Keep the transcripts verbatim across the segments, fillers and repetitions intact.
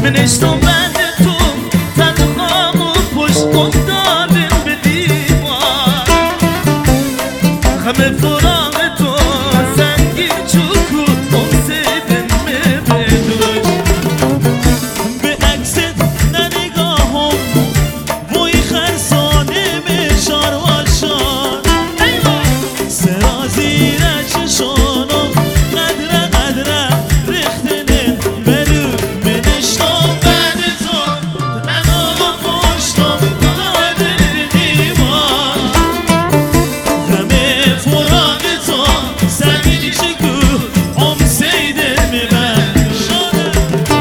نشتم بعد تو تنهام و پشت افتادم به دیوار همه فراغ تو سنگین چوکو اون سیدن می بدوش به عکست ننگاهم بوی خرسانه می شار و شار سرازی را چشانم قدره قدره ریختنن برو منشتم بعد تو تنام و پشتم دادر دیوار غم فراق تو سنگین چکو ام سیده می بر شده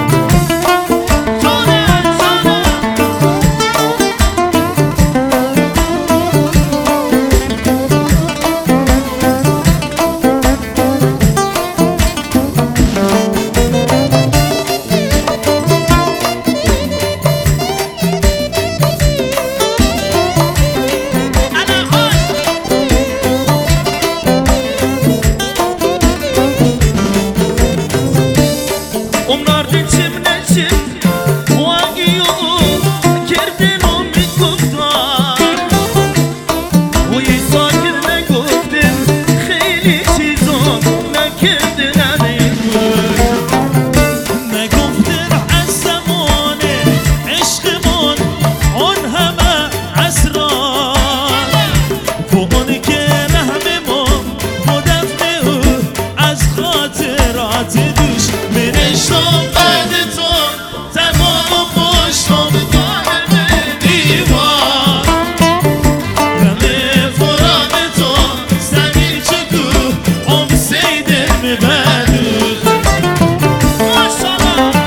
Onlar içim neçim Vagiyor Kerdin o mi guftar Uyi sakir ne guftin Kheyli çizom Ne kerdin ane guf Ne guftin azamone Eşkimon On heme asrar Bu on ke nehmimon Bu defne u Az خاطرات دوش منشتم بعد تو تمام و پشتم دادر به دیوار غم فراق تو سنگین چکو ام سیده می بدوش ماشالله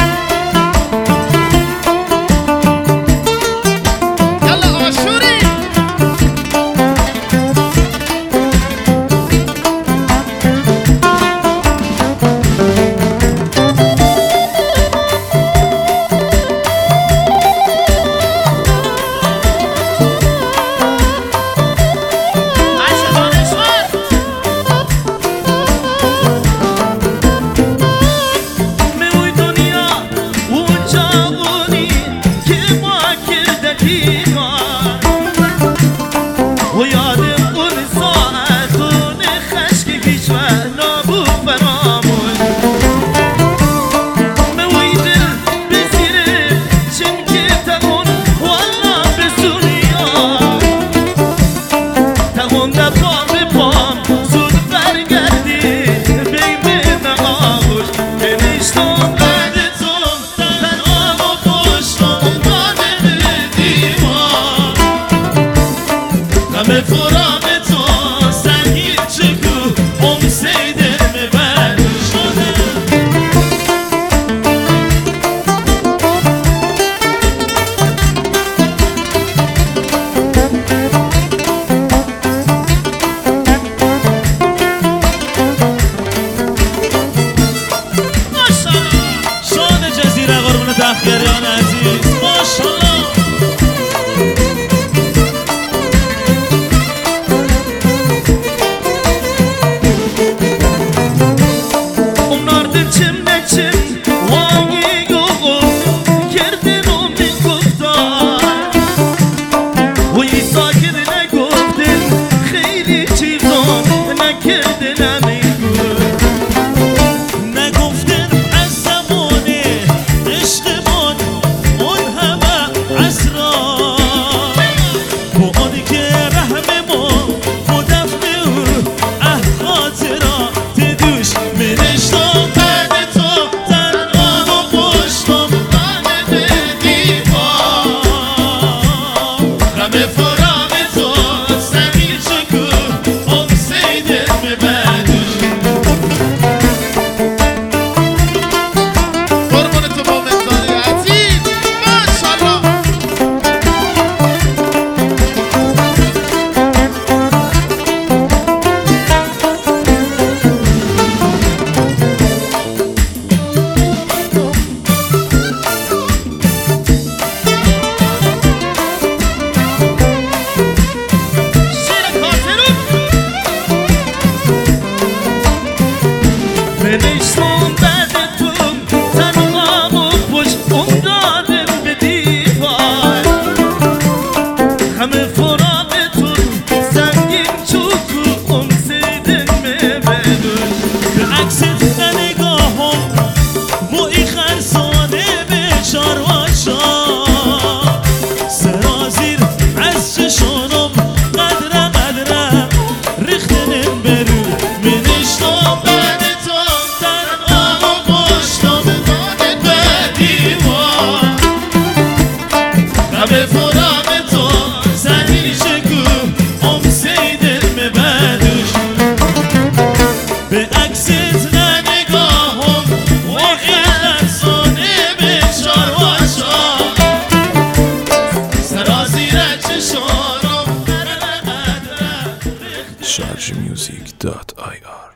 یلا آشوری ويادم اون ساعتون خشک کشور نابود فرامون مویدل بزیره چنکه تغون والا بسونیا تغون دفا به پام زود برگردی بیمه نهاوش بنشتم بعد تو تنام و پشتم دادر دیوار غم فراق تو سنگین چکو ام سیده می بر شده ماشالله شاد جزیره قربون تخیریان عزیز ماشالله چم نچم وانی گو کردن و می گفتار وی ساکر نگفتن خیلی چیزان نکردن نمیگو نگفتن از زمان عشقمان energy music dot i r